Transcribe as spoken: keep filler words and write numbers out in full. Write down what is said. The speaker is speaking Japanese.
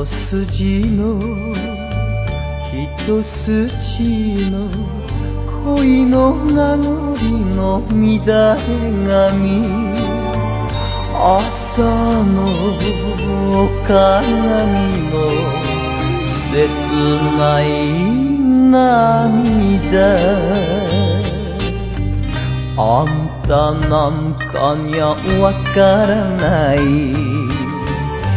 一筋の一筋の恋の名残の乱れ髪、朝の鏡の切ない涙、あんたなんかにゃわからない